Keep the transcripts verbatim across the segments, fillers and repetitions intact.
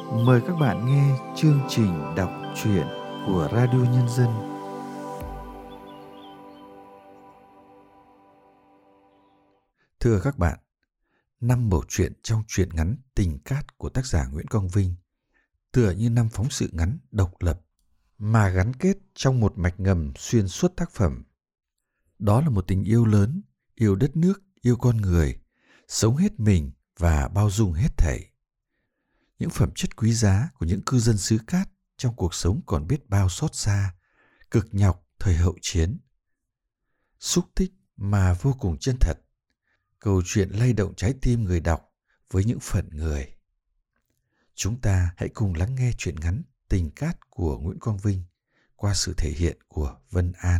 Mời các bạn nghe chương trình đọc truyện của Radio Nhân dân. Thưa các bạn, năm mẩu chuyện trong truyện ngắn Tình Cát của tác giả Nguyễn Quang Vinh tựa như năm phóng sự ngắn độc lập mà gắn kết trong một mạch ngầm xuyên suốt tác phẩm. Đó là một tình yêu lớn, yêu đất nước, yêu con người, sống hết mình và bao dung hết thảy. Những phẩm chất quý giá của những cư dân xứ Cát trong cuộc sống còn biết bao xót xa, cực nhọc thời hậu chiến. Xúc tích mà vô cùng chân thật, câu chuyện lay động trái tim người đọc với những phận người. Chúng ta hãy cùng lắng nghe truyện ngắn Tình Cát của Nguyễn Quang Vinh qua sự thể hiện của Vân An.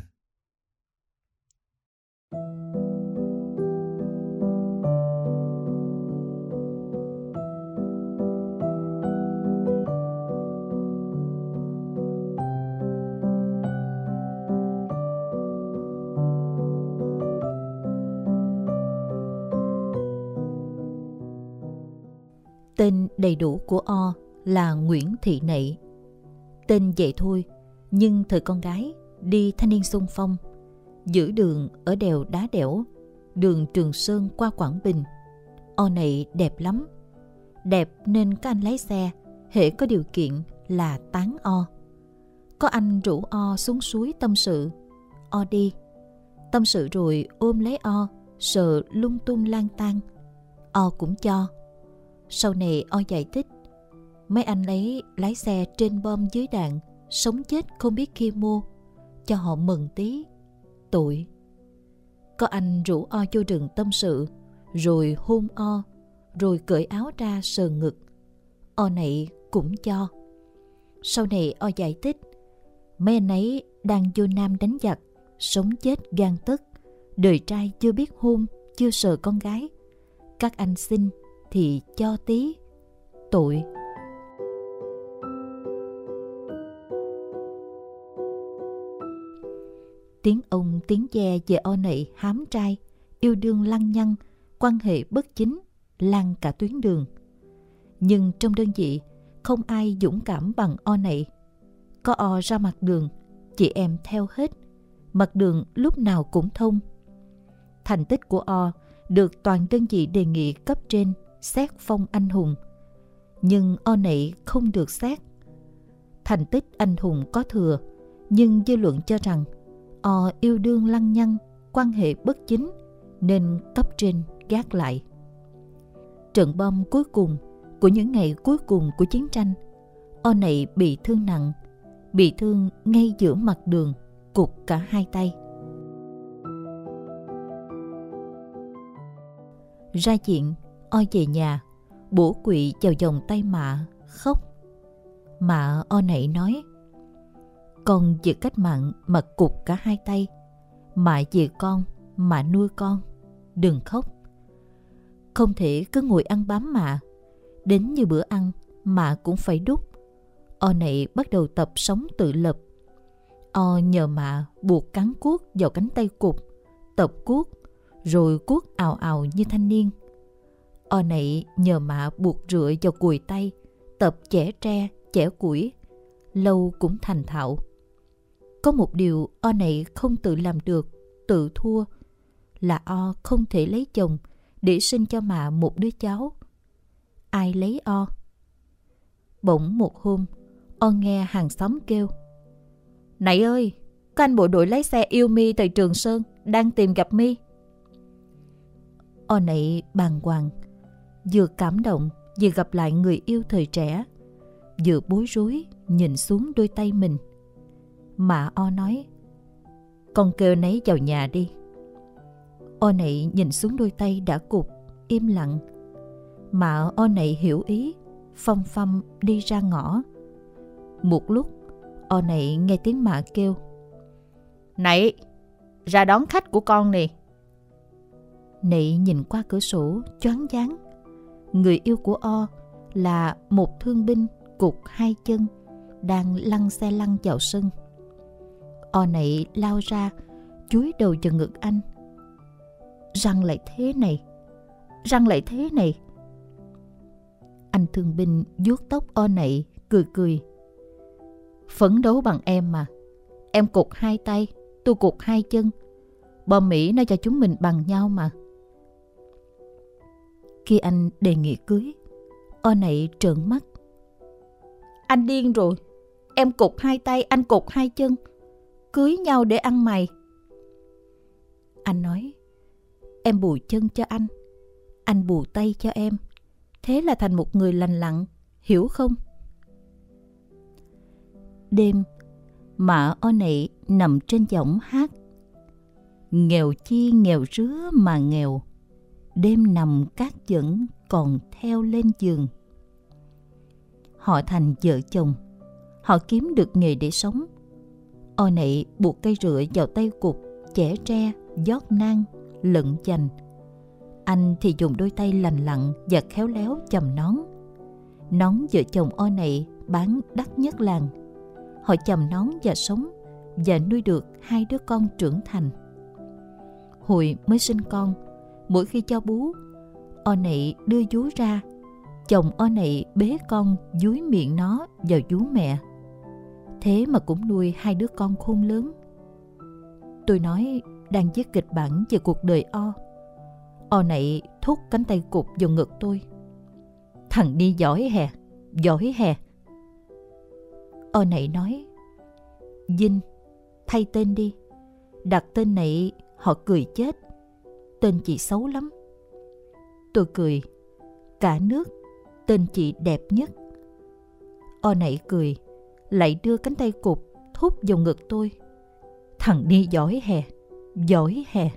Tên đầy đủ của O là Nguyễn Thị Nệ. Tên vậy thôi, nhưng thời con gái đi thanh niên xung phong, giữ đường ở đèo Đá Đẽo, đường Trường Sơn qua Quảng Bình. O này đẹp lắm. Đẹp nên các anh lái xe, hễ có điều kiện là tán O. Có anh rủ O xuống suối tâm sự. O đi. Tâm sự rồi ôm lấy O, sờ lung tung lang tan. O cũng cho. Sau này O giải thích, mấy anh ấy lái xe trên bom dưới đạn, sống chết không biết khi mua, cho họ mừng tí. Tội. Có anh rủ O vô rừng tâm sự, rồi hôn O, rồi cởi áo ra sờ ngực. O này cũng cho. Sau này O giải thích, mấy anh ấy đang vô Nam đánh giặc, sống chết gan tức, đời trai chưa biết hôn, chưa sờ con gái. Các anh xin thì cho tí. Tội. Tiếng ông tiếng ve về O này hám trai, yêu đương lăng nhăng, quan hệ bất chính, lan cả tuyến đường. Nhưng trong đơn vị không ai dũng cảm bằng O này. Có O ra mặt đường, chị em theo hết. Mặt đường lúc nào cũng thông. Thành tích của O được toàn đơn vị đề nghị cấp trên xét phong anh hùng, nhưng O này không được xét. Thành tích anh hùng có thừa, nhưng dư luận cho rằng O yêu đương lăng nhăng, quan hệ bất chính, nên cấp trên gác lại. Trận bom cuối cùng của những ngày cuối cùng của chiến tranh, O này bị thương nặng, bị thương ngay giữa mặt đường, cụt cả hai tay. Ra chuyện, O về nhà, bổ quỵ vào vòng tay Mạ, khóc. Mạ O nậy nói, con vì cách mạng mà cụt cả hai tay. Mạ vì con mà nuôi con, đừng khóc. Không thể cứ ngồi ăn bám Mạ. Đến như bữa ăn, Mạ cũng phải đút. O nậy bắt đầu tập sống tự lập. O nhờ Mạ buộc cán cuốc vào cánh tay cụt, tập cuốc, rồi cuốc ào ào như thanh niên. O nậy nhờ Mạ buộc rựa vào cùi tay, tập chẻ tre, chẻ củi, lâu cũng thành thạo. Có một điều O nậy không tự làm được, tự thua, là O không thể lấy chồng để sinh cho Mạ một đứa cháu. Ai lấy O? Bỗng một hôm, O nghe hàng xóm kêu, Nậy ơi, có anh bộ đội lái xe yêu Mi tại Trường Sơn đang tìm gặp Mi. O nậy bàng hoàng, vừa cảm động vừa gặp lại người yêu thời trẻ, vừa bối rối nhìn xuống đôi tay mình. Mà O nói, con kêu nấy vào nhà đi. O nậy nhìn xuống đôi tay đã cụt, im lặng. Mà O nậy hiểu ý, phăm phăm đi ra ngõ. Một lúc, O nậy nghe tiếng Mạ kêu, Nậy, ra đón khách của con nè. Nậy nhìn qua cửa sổ choáng váng. Người yêu của O là một thương binh cụt hai chân, đang lăn xe lăn vào sân. O nậy lao ra, chúi đầu vào ngực anh. Răng lại thế này, răng lại thế này. Anh thương binh vuốt tóc O Nậy, cười cười. Phấn đấu bằng em mà. Em cụt hai tay, tôi cụt hai chân. Bom Mỹ nó cho chúng mình bằng nhau mà. Khi anh đề nghị cưới, O Nậy trợn mắt. Anh điên rồi. Em cụt hai tay, anh cụt hai chân. Cưới nhau để ăn mày. Anh nói, em bù chân cho anh, anh bù tay cho em. Thế là thành một người lành lặn, hiểu không? Đêm, mạ O Nậy nằm trên võng hát. Nghèo chi nghèo rứa mà nghèo, đêm nằm cát vẫn còn theo lên giường. Họ thành vợ chồng, họ kiếm được nghề để sống. O Nậy buộc cây rựa vào tay cụt, chẻ tre, giót nang, lận chành. Anh thì dùng đôi tay lành lặn và khéo léo chầm nón. Nón vợ chồng O Nậy bán đắt nhất làng. Họ chầm nón và sống, và nuôi được hai đứa con trưởng thành. Hồi mới sinh con, mỗi khi cho bú, O Nậy đưa vú ra, chồng O Nậy bế con dúi miệng nó vào vú mẹ. Thế mà cũng nuôi hai đứa con khôn lớn. Tôi nói đang viết kịch bản về cuộc đời O. O Nậy thúc cánh tay cụt vào ngực tôi. Thằng đi giỏi hè, giỏi hè. O Nậy nói, Vinh, thay tên đi. Đặt tên này họ cười chết. Tên chị xấu lắm. Tôi cười. Cả nước, tên chị đẹp nhất. O Nậy cười, lại đưa cánh tay cụt thúc vào ngực tôi. Thằng đi giỏi hè, giỏi hè.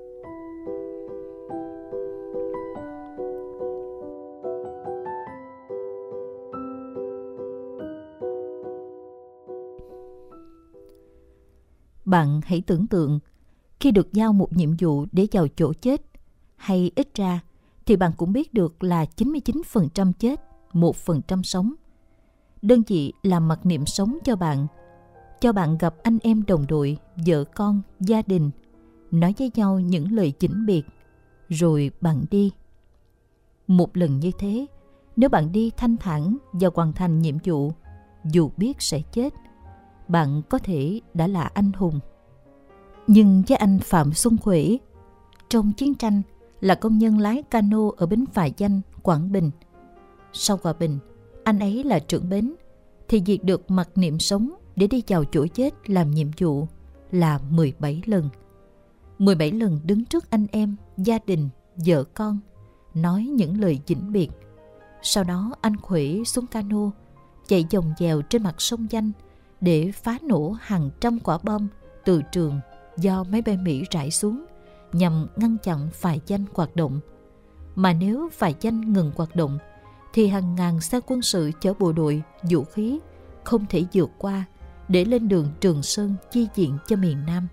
Bạn hãy tưởng tượng, khi được giao một nhiệm vụ để vào chỗ chết, hay ít ra thì bạn cũng biết được là chín mươi chín phần trăm chết, một phần trăm sống. Đơn vị làm mặc niệm sống cho bạn, cho bạn gặp anh em đồng đội, vợ con, gia đình, nói với nhau những lời vĩnh biệt, rồi bạn đi. Một lần như thế, nếu bạn đi thanh thản và hoàn thành nhiệm vụ, dù biết sẽ chết, bạn có thể đã là anh hùng. Nhưng với anh Phạm Xuân Khuể, trong chiến tranh là công nhân lái cano ở bến Phà Danh, Quảng Bình. Sau Hòa Bình, anh ấy là trưởng bến, thì việc được mặc niệm sống để đi vào chỗ chết làm nhiệm vụ là mười bảy lần. mười bảy lần đứng trước anh em, gia đình, vợ con, nói những lời vĩnh biệt. Sau đó anh Khuể xuống cano, chạy vòng vèo trên mặt sông Danh để phá nổ hàng trăm quả bom từ trường do máy bay Mỹ rải xuống nhằm ngăn chặn Phà Danh hoạt động. Mà nếu Phà Danh ngừng hoạt động thì hàng ngàn xe quân sự chở bộ đội, vũ khí không thể vượt qua để lên đường Trường Sơn chi viện cho miền Nam.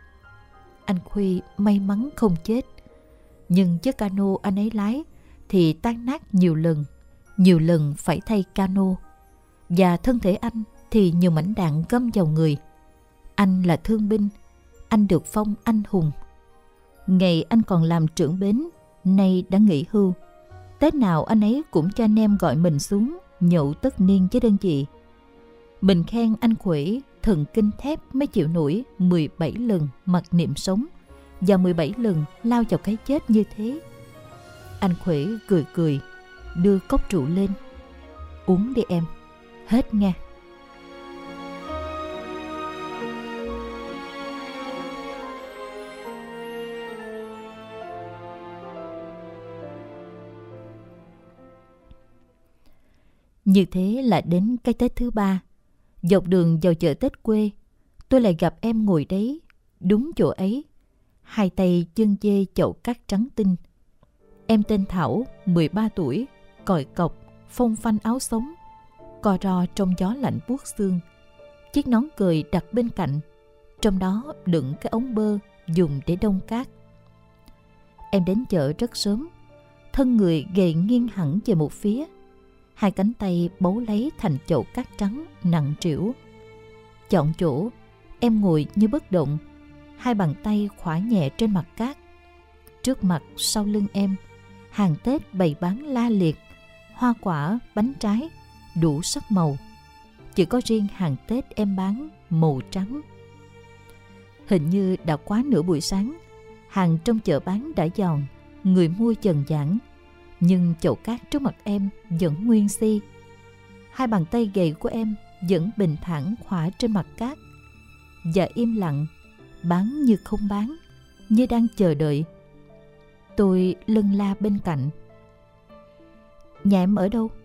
Anh Khuy may mắn không chết, nhưng chiếc cano anh ấy lái thì tan nát nhiều lần, nhiều lần phải thay cano, và thân thể anh thì nhiều mảnh đạn găm vào người. Anh là thương binh, anh được phong anh hùng. Ngày anh còn làm trưởng bến, nay đã nghỉ hưu. Tết nào anh ấy cũng cho anh em gọi mình xuống nhậu tất niên với đơn vị. Mình khen anh Khuể thần kinh thép mới chịu nổi mười bảy lần mặc niệm sống và mười bảy lần lao vào cái chết như thế. Anh Khuể cười cười, đưa cốc rượu lên. Uống đi em, hết nghe. Như thế là đến cái Tết thứ ba. Dọc đường vào chợ Tết quê, tôi lại gặp em ngồi đấy, đúng chỗ ấy, hai tay chân dê chậu cát trắng tinh. Em tên Thảo, mười ba tuổi, còi cọc, phông phanh áo sống, co ro trong gió lạnh buốt xương. Chiếc nón cười đặt bên cạnh, trong đó đựng cái ống bơ dùng để đông cát. Em đến chợ rất sớm, thân người gầy nghiêng hẳn về một phía, hai cánh tay bấu lấy thành chậu cát trắng nặng trĩu. Chọn chỗ, em ngồi như bất động, hai bàn tay khỏa nhẹ trên mặt cát. Trước mặt sau lưng em, hàng Tết bày bán la liệt, hoa quả, bánh trái, đủ sắc màu. Chỉ có riêng hàng Tết em bán màu trắng. Hình như đã quá nửa buổi sáng, hàng trong chợ bán đã giòn, người mua dần dãn, nhưng chậu cát trước mặt em vẫn nguyên si. Hai bàn tay gầy của em vẫn bình thản khỏa trên mặt cát, và im lặng, bán như không bán, như đang chờ đợi. Tôi lân la bên cạnh. Nhà em ở đâu?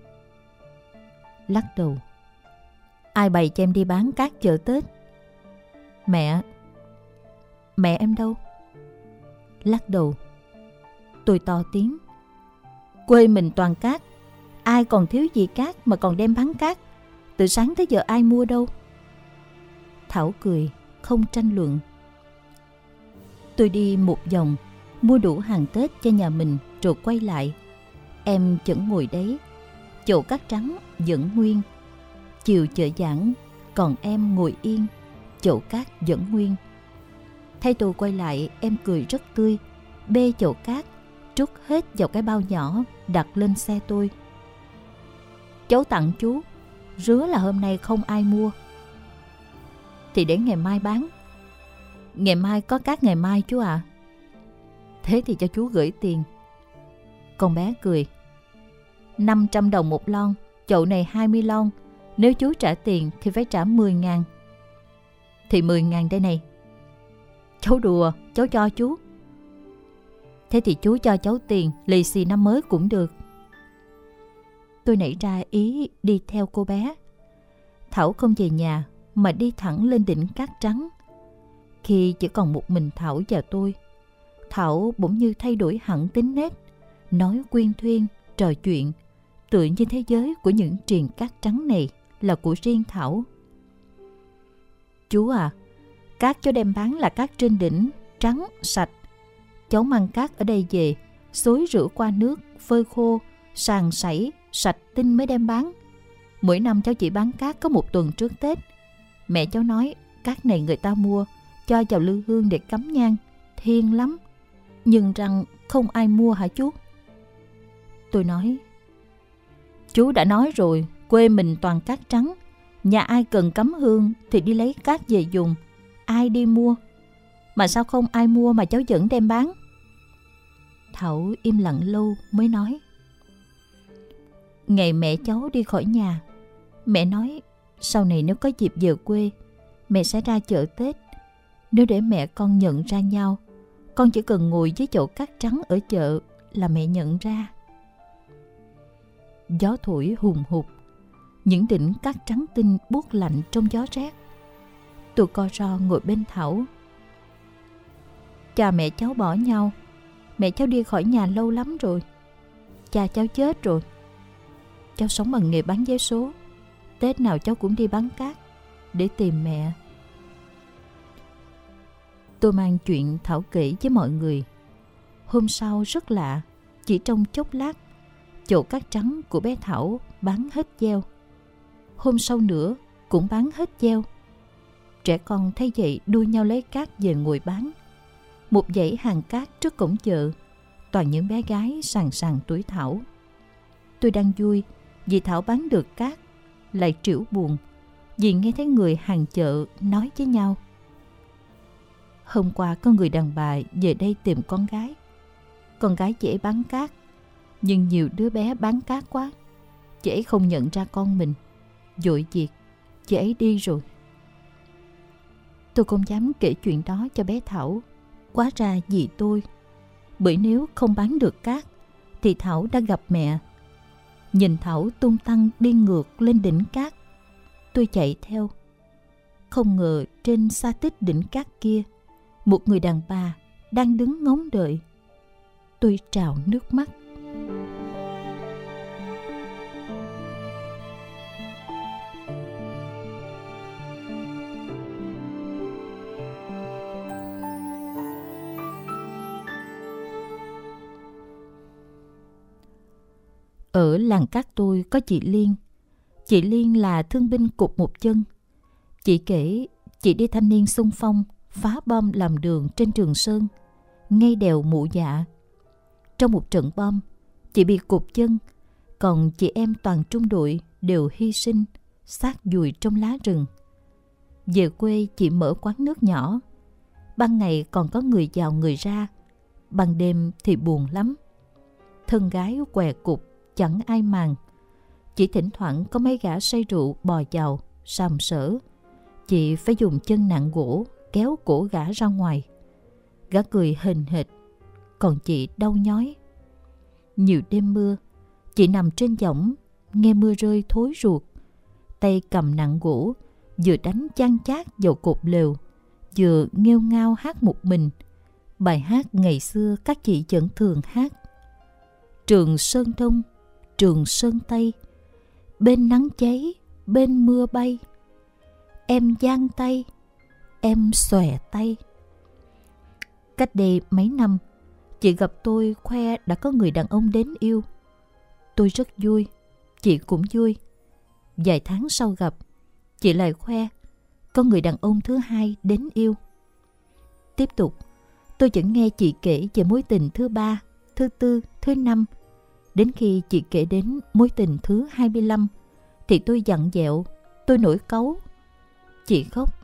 Lắc đầu. Ai bày cho em đi bán cát chợ Tết? Mẹ. Mẹ em đâu? Lắc đầu. Tôi to tiếng. Quê mình toàn cát, ai còn thiếu gì cát mà còn đem bán cát. Từ sáng tới giờ ai mua đâu? Thảo cười, không tranh luận. Tôi đi một vòng, mua đủ hàng Tết cho nhà mình rồi quay lại. Em vẫn ngồi đấy, chậu cát trắng vẫn nguyên. Chiều chợ giãn, còn em ngồi yên, chậu cát vẫn nguyên. Thấy tôi quay lại, em cười rất tươi, bê chậu cát, trút hết vào cái bao nhỏ, đặt lên xe tôi. Cháu tặng chú, rứa là hôm nay không ai mua. Thì để ngày mai bán. Ngày mai có cát ngày mai chú ạ. À. Thế thì cho chú gửi tiền. Con bé cười. năm trăm đồng một lon, chậu này hai mươi lon. Nếu chú trả tiền thì phải trả mười ngàn. Thì mười ngàn đây này. Cháu đùa, cháu cho chú. Thế thì chú cho cháu tiền, lì xì năm mới cũng được. Tôi nảy ra ý đi theo cô bé. Thảo không về nhà mà đi thẳng lên đỉnh cát trắng. Khi chỉ còn một mình Thảo và tôi, Thảo bỗng như thay đổi hẳn tính nết, nói quyên thuyên, trò chuyện, tựa như thế giới của những triền cát trắng này là của riêng Thảo. Chú à, cát cháu đem bán là cát trên đỉnh, trắng, sạch. Cháu mang cát ở đây về, xối rửa qua nước, phơi khô, sàng sảy, sạch tinh mới đem bán. Mỗi năm cháu chỉ bán cát có một tuần trước Tết. Mẹ cháu nói cát này người ta mua, cho vào lư hương để cắm nhang, thiêng lắm. Nhưng rằng không ai mua hả chú? Tôi nói, chú đã nói rồi, quê mình toàn cát trắng. Nhà ai cần cắm hương thì đi lấy cát về dùng, ai đi mua. Mà sao không ai mua mà cháu vẫn đem bán? Thảo im lặng lâu mới nói, ngày mẹ cháu đi khỏi nhà, mẹ nói sau này nếu có dịp về quê, mẹ sẽ ra chợ Tết. Nếu để mẹ con nhận ra nhau, con chỉ cần ngồi với chậu cát trắng ở chợ là mẹ nhận ra. Gió thổi hùng hục, những đỉnh cát trắng tinh buốt lạnh trong gió rét. Tôi co ro ngồi bên Thảo. Cha mẹ cháu bỏ nhau, mẹ cháu đi khỏi nhà lâu lắm rồi. Cha cháu chết rồi. Cháu sống bằng nghề bán vé số. Tết nào cháu cũng đi bán cát để tìm mẹ. Tôi mang chuyện Thảo kể với mọi người. Hôm sau rất lạ, chỉ trong chốc lát, chậu cát trắng của bé Thảo bán hết gieo. Hôm sau nữa cũng bán hết gieo. Trẻ con thấy vậy đua nhau lấy cát về ngồi bán. Một dãy hàng cát trước cổng chợ, toàn những bé gái sàn sàn tuổi Thảo. Tôi đang vui vì Thảo bán được cát, lại trĩu buồn vì nghe thấy người hàng chợ nói với nhau. Hôm qua có người đàn bà về đây tìm con gái. Con gái chị ấy bán cát, nhưng nhiều đứa bé bán cát quá, chị ấy không nhận ra con mình. Vội việc, chị ấy đi rồi. Tôi không dám kể chuyện đó cho bé Thảo. Quá ra vì tôi. Bởi nếu không bán được cát thì Thảo đã gặp mẹ. Nhìn Thảo tung tăng đi ngược lên đỉnh cát, tôi chạy theo. Không ngờ trên sa tích đỉnh cát kia, một người đàn bà đang đứng ngóng đợi. Tôi trào nước mắt. Ở làng cát tôi có chị Liên. Chị Liên là thương binh cụt một chân. Chị kể chị đi thanh niên xung phong phá bom làm đường trên Trường Sơn, ngay đèo Mụ Dạ. Trong một trận bom, chị bị cụt chân, còn chị em toàn trung đội đều hy sinh, xác dùi trong lá rừng. Về quê chị mở quán nước nhỏ. Ban ngày còn có người vào người ra, ban đêm thì buồn lắm. Thân gái què cục, chẳng ai màng. Chỉ thỉnh thoảng có mấy gã say rượu bò vào, sàm sỡ. Chị phải dùng chân nặng gỗ kéo cổ gã ra ngoài. Gã cười hềnh hệt, còn chị đau nhói. Nhiều đêm mưa, chị nằm trên võng, nghe mưa rơi thối ruột. Tay cầm nặng gỗ, vừa đánh chan chát vào cột lều, vừa nghêu ngao hát một mình bài hát ngày xưa các chị vẫn thường hát. Trường Sơn Đông, Trường Sơn Tây, bên nắng cháy, bên mưa bay. Em giang tay, em xòe tay. Cách đây mấy năm, chị gặp tôi khoe đã có người đàn ông đến yêu. Tôi rất vui, chị cũng vui. Vài tháng sau gặp, chị lại khoe có người đàn ông thứ hai đến yêu. Tiếp tục, tôi vẫn nghe chị kể về mối tình thứ ba, thứ tư, thứ năm. Đến khi chị kể đến mối tình thứ hai mươi lăm, thì tôi dặn dẹo, tôi nổi cáu. Chị khóc.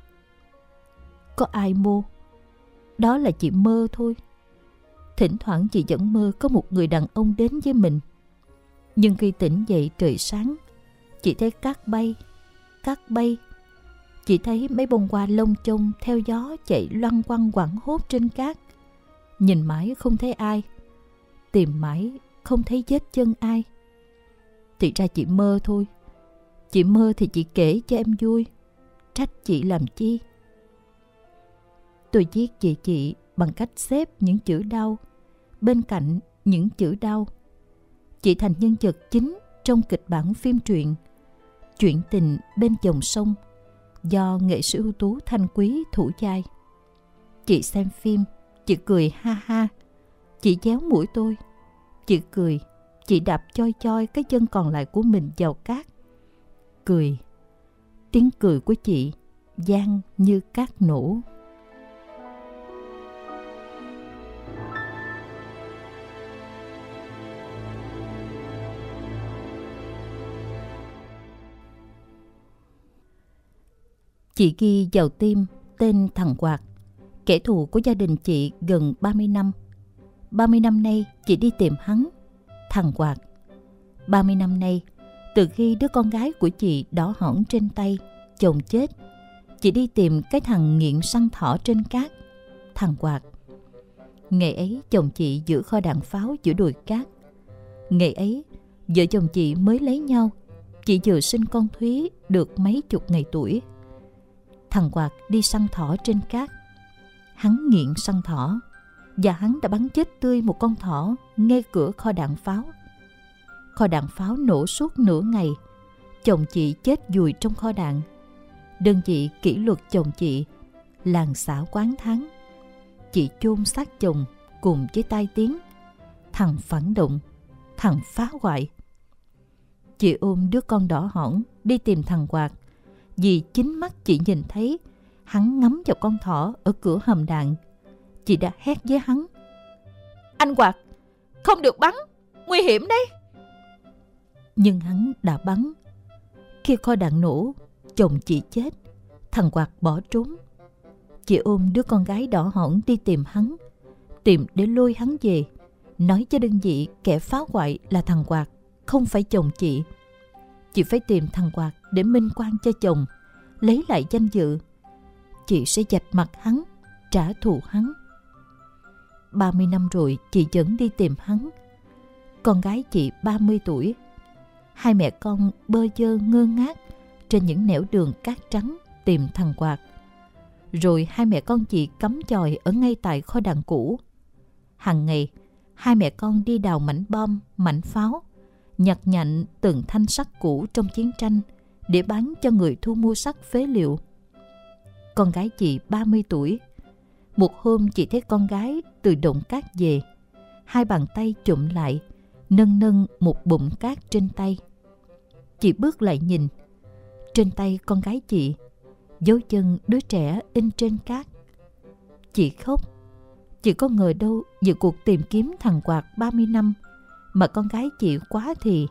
Có ai mô? Đó là chị mơ thôi. Thỉnh thoảng chị vẫn mơ có một người đàn ông đến với mình. Nhưng khi tỉnh dậy trời sáng, chị thấy cát bay, cát bay. Chị thấy mấy bông hoa lông chông theo gió chạy loăn quăng quẳng hốt trên cát. Nhìn mãi không thấy ai, tìm mãi không thấy vết chân ai. Thì ra chị mơ thôi. Chị mơ thì chị kể cho em vui, trách chị làm chi. Tôi viết về chị bằng cách xếp những chữ đau bên cạnh những chữ đau. Chị thành nhân vật chính trong kịch bản phim truyện Chuyện tình bên dòng sông do nghệ sĩ ưu tú Thanh Quý thủ vai. Chị xem phim, chị cười ha ha. Chị déo mũi tôi. Chị cười, chị đạp choi choi cái chân còn lại của mình vào cát. Cười, tiếng cười của chị vang như cát nổ. Chị ghi vào tim tên thằng Hoạt, kẻ thù của gia đình chị gần ba mươi năm. ba mươi năm nay chị đi tìm hắn, thằng Hoạt. ba mươi năm nay, từ khi đứa con gái của chị đỏ hỏn trên tay, chồng chết, chị đi tìm cái thằng nghiện săn thỏ trên cát, thằng Hoạt. Ngày ấy chồng chị giữ kho đạn pháo giữa đồi cát. Ngày ấy vợ chồng chị mới lấy nhau. Chị vừa sinh con Thúy được mấy chục ngày tuổi. Thằng Hoạt đi săn thỏ trên cát. Hắn nghiện săn thỏ, và hắn đã bắn chết tươi một con thỏ ngay cửa kho đạn pháo. Kho đạn pháo nổ suốt nửa ngày. Chồng chị chết vùi trong kho đạn. Đơn vị kỷ luật chồng chị, làng xã quán thắng. Chị chôn xác chồng cùng với tai tiếng: thằng phản động, thằng phá hoại. Chị ôm đứa con đỏ hỏn đi tìm thằng Hoạt, vì chính mắt chị nhìn thấy hắn ngắm vào con thỏ ở cửa hầm đạn. Chị đã hét với hắn: anh Hoạt, không được bắn, nguy hiểm đấy. Nhưng hắn đã bắn. Khi kho đạn nổ, chồng chị chết, thằng Hoạt bỏ trốn. Chị ôm đứa con gái đỏ hỏn đi tìm hắn, tìm để lôi hắn về, nói cho đơn vị kẻ phá hoại là thằng Hoạt, không phải chồng chị. Chị phải tìm thằng Hoạt để minh oan cho chồng, lấy lại danh dự. Chị sẽ vạch mặt hắn, trả thù hắn. ba mươi năm rồi chị vẫn đi tìm hắn. Con gái chị ba mươi tuổi. Hai mẹ con bơ vơ ngơ ngác trên những nẻo đường cát trắng tìm thằng Hoạt. Rồi hai mẹ con chị cắm chòi ở ngay tại kho đạn cũ. Hàng ngày, hai mẹ con đi đào mảnh bom, mảnh pháo, nhặt nhạnh từng thanh sắt cũ trong chiến tranh để bán cho người thu mua sắt phế liệu. Con gái chị ba mươi tuổi. Một hôm chị thấy con gái từ động cát về, hai bàn tay chụm lại, nâng nâng một bụng cát trên tay. Chị bước lại nhìn. Trên tay con gái chị, dấu chân đứa trẻ in trên cát. Chị khóc. Chị có ngờ đâu về cuộc tìm kiếm thằng Hoạt ba mươi năm mà con gái chị quá thì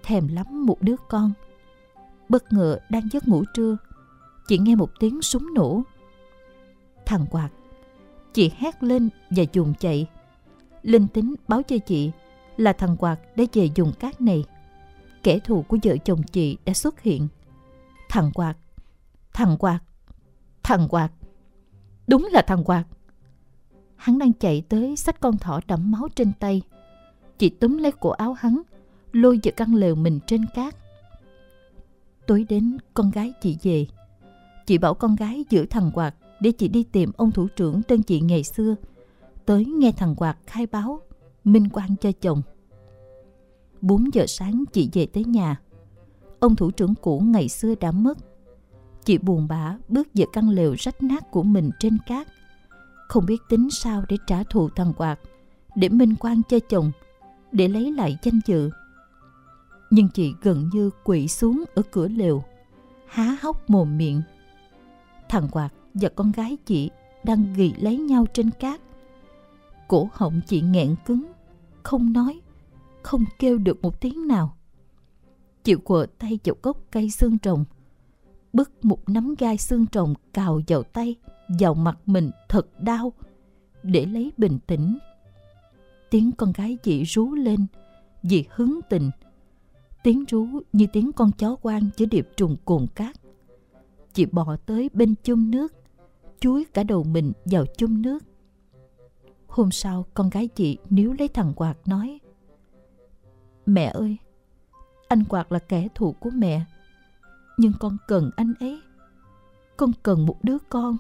thèm lắm một đứa con. Bất ngờ đang giấc ngủ trưa, chị nghe một tiếng súng nổ. Thằng Quạt. Chị hét lên và dùng chạy. Linh tính báo cho chị là thằng Quạt đã về vùng cát này. Kẻ thù của vợ chồng chị đã xuất hiện. Thằng Quạt, thằng Quạt, thằng Quạt. Đúng là thằng Quạt. Hắn đang chạy tới xách con thỏ đẫm máu trên tay. Chị túm lấy cổ áo hắn, lôi vào căn lều mình trên cát. Tối đến con gái chị về. Chị bảo con gái giữ thằng Quạt để chị đi tìm ông thủ trưởng đơn vị ngày xưa, tới nghe thằng Quạt khai báo, minh oan cho chồng. Bốn giờ sáng chị về tới nhà. Ông thủ trưởng cũ ngày xưa đã mất. Chị buồn bã bước về căn lều rách nát của mình trên cát, không biết tính sao để trả thù thằng Quạt, để minh oan cho chồng, để lấy lại danh dự. Nhưng chị gần như quỵ xuống ở cửa lều, há hốc mồm miệng. Thằng Quạt và con gái chị đang ghì lấy nhau trên cát. Cổ họng chị nghẹn cứng, không nói, không kêu được một tiếng nào. Chị quờ tay vào gốc cây xương rồng, bứt một nắm gai xương rồng cào vào tay, vào mặt mình thật đau, để lấy bình tĩnh. Tiếng con gái chị rú lên vì hứng tình. Tiếng rú như tiếng con chó hoang giữa điệp trùng cồn cát. Chị bò tới bên chum nước, chúi cả đầu mình vào chum nước. Hôm sau con gái chị níu lấy thằng Quạt nói: Mẹ ơi, anh Quạt là kẻ thù của mẹ, nhưng con cần anh ấy. Con cần một đứa con.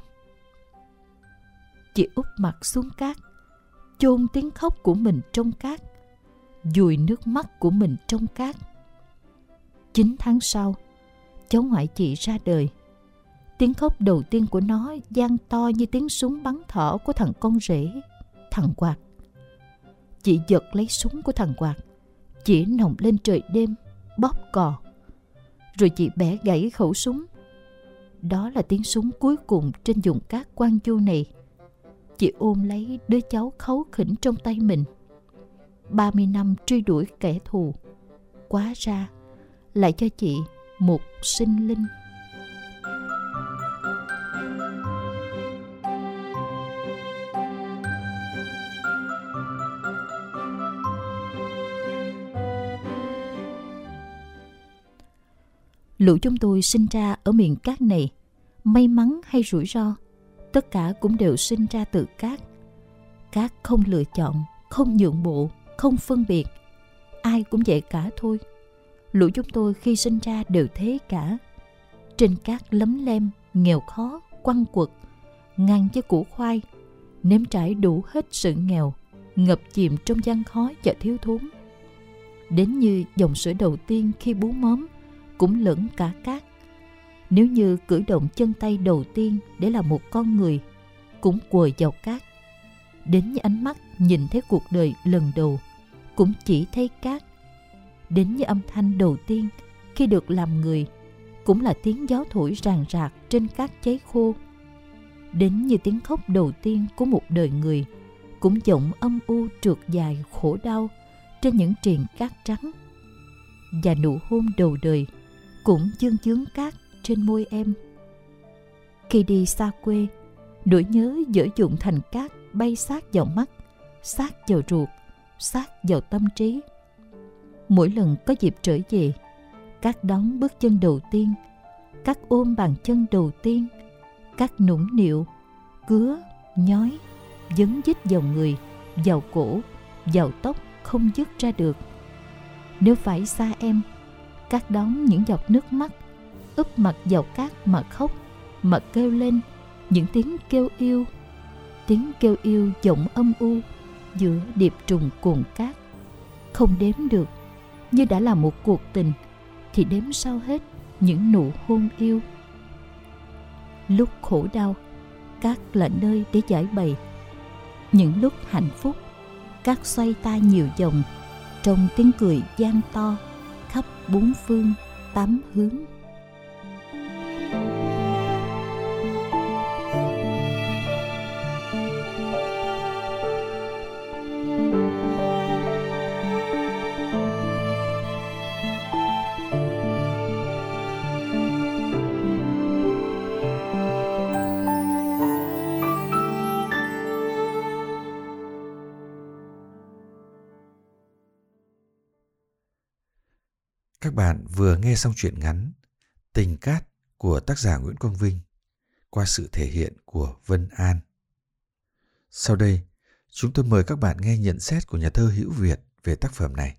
Chị úp mặt xuống cát, chôn tiếng khóc của mình trong cát, dùi nước mắt của mình trong cát. Chín tháng sau, cháu ngoại chị ra đời. Tiếng khóc đầu tiên của nó vang to như tiếng súng bắn thỏ của thằng con rể, thằng Quạt. Chị giật lấy súng của thằng Quạt, chĩa nòng lên trời đêm, bóp cò. Rồi chị bẻ gãy khẩu súng. Đó là tiếng súng cuối cùng trên vùng cát Quang Du này. Chị ôm lấy đứa cháu kháu khỉnh trong tay mình. ba mươi năm truy đuổi kẻ thù, quá ra lại cho chị một sinh linh. Lũ chúng tôi sinh ra ở miền cát này, may mắn hay rủi ro, tất cả cũng đều sinh ra từ cát. Cát không lựa chọn, không nhượng bộ, không phân biệt. Ai cũng vậy cả thôi. Lũ chúng tôi khi sinh ra đều thế cả. Trên cát lấm lem, nghèo khó, quăng quật, ngang với củ khoai, nếm trải đủ hết sự nghèo, ngập chìm trong gian khó và thiếu thốn. Đến như dòng sữa đầu tiên khi bú mớm cũng lẫn cả cát. Nếu như cử động chân tay đầu tiên để làm một con người cũng quờ vào cát. Đến như ánh mắt nhìn thấy cuộc đời lần đầu cũng chỉ thấy cát. Đến như âm thanh đầu tiên khi được làm người cũng là tiếng gió thổi ràng rạc trên cát cháy khô. Đến như tiếng khóc đầu tiên của một đời người cũng giọng âm u trượt dài khổ đau trên những triền cát trắng. Và nụ hôn đầu đời cũng dương chướng cát trên môi em. Khi đi xa quê, nỗi nhớ dở dụng thành cát bay sát vào mắt, sát vào ruột, sát vào tâm trí. Mỗi lần có dịp trở về, cát đón bước chân đầu tiên, cát ôm bàn chân đầu tiên, cát nũng nịu, cứa, nhói, dấn dít vào người, vào cổ, vào tóc không dứt ra được. Nếu phải xa em, cát đón những giọt nước mắt, úp mặt vào cát mà khóc, mà kêu lên những tiếng kêu yêu. Tiếng kêu yêu giọng âm u giữa điệp trùng cồn cát. Không đếm được, như đã là một cuộc tình thì đếm sao hết những nụ hôn yêu. Lúc khổ đau, cát là nơi để giải bày. Những lúc hạnh phúc, cát xoay ta nhiều vòng trong tiếng cười vang to khắp bốn phương tám hướng. Các bạn vừa nghe xong truyện ngắn Tình Cát của tác giả Nguyễn Quang Vinh qua sự thể hiện của Vân An. Sau đây, chúng tôi mời các bạn nghe nhận xét của nhà thơ Hữu Việt về tác phẩm này.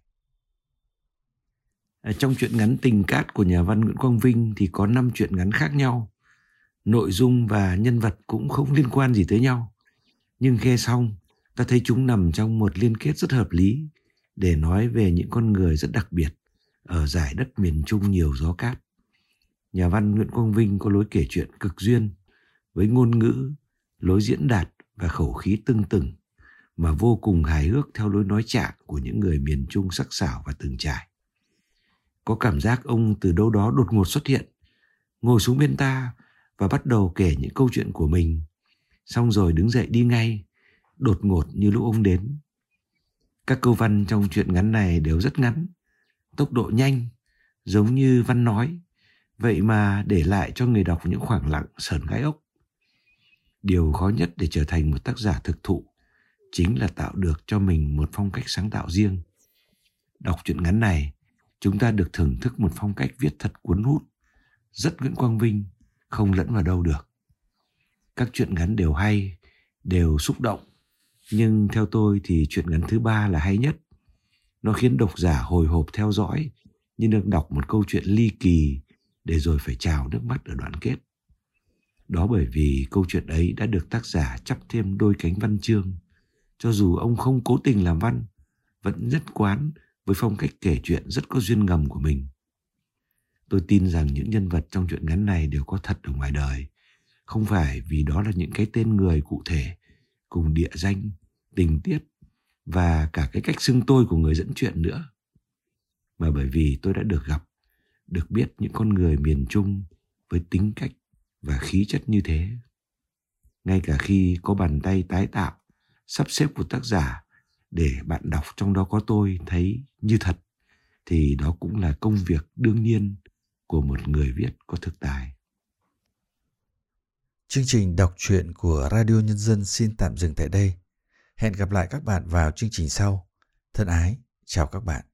Trong truyện ngắn Tình Cát của nhà văn Nguyễn Quang Vinh thì có năm truyện ngắn khác nhau. Nội dung và nhân vật cũng không liên quan gì tới nhau. Nhưng nghe xong, ta thấy chúng nằm trong một liên kết rất hợp lý để nói về những con người rất đặc biệt ở dải đất miền Trung nhiều gió cát. Nhà văn Nguyễn Quang Vinh có lối kể chuyện cực duyên, với ngôn ngữ, lối diễn đạt và khẩu khí tưng tửng, mà vô cùng hài hước theo lối nói trạng của những người miền Trung sắc sảo và từng trải. Có cảm giác ông từ đâu đó đột ngột xuất hiện, ngồi xuống bên ta và bắt đầu kể những câu chuyện của mình, xong rồi đứng dậy đi ngay, đột ngột như lúc ông đến. Các câu văn trong truyện ngắn này đều rất ngắn, tốc độ nhanh, giống như văn nói, vậy mà để lại cho người đọc những khoảng lặng sởn gai ốc. Điều khó nhất để trở thành một tác giả thực thụ chính là tạo được cho mình một phong cách sáng tạo riêng. Đọc truyện ngắn này, chúng ta được thưởng thức một phong cách viết thật cuốn hút, rất Nguyễn Quang Vinh, không lẫn vào đâu được. Các truyện ngắn đều hay, đều xúc động, nhưng theo tôi thì truyện ngắn thứ ba là hay nhất. Nó khiến độc giả hồi hộp theo dõi, như được đọc một câu chuyện ly kỳ, để rồi phải trào nước mắt ở đoạn kết. Đó bởi vì câu chuyện ấy đã được tác giả chắp thêm đôi cánh văn chương, cho dù ông không cố tình làm văn, vẫn nhất quán với phong cách kể chuyện rất có duyên ngầm của mình. Tôi tin rằng những nhân vật trong truyện ngắn này đều có thật ở ngoài đời, không phải vì đó là những cái tên người cụ thể, cùng địa danh, tình tiết và cả cái cách xưng tôi của người dẫn chuyện nữa, mà bởi vì tôi đã được gặp, được biết những con người miền Trung với tính cách và khí chất như thế. Ngay cả khi có bàn tay tái tạo, sắp xếp của tác giả để bạn đọc trong đó có tôi thấy như thật, thì đó cũng là công việc đương nhiên của một người viết có thực tài. Chương trình đọc truyện của Radio Nhân dân xin tạm dừng tại đây. Hẹn gặp lại các bạn vào chương trình sau. Thân ái, chào các bạn.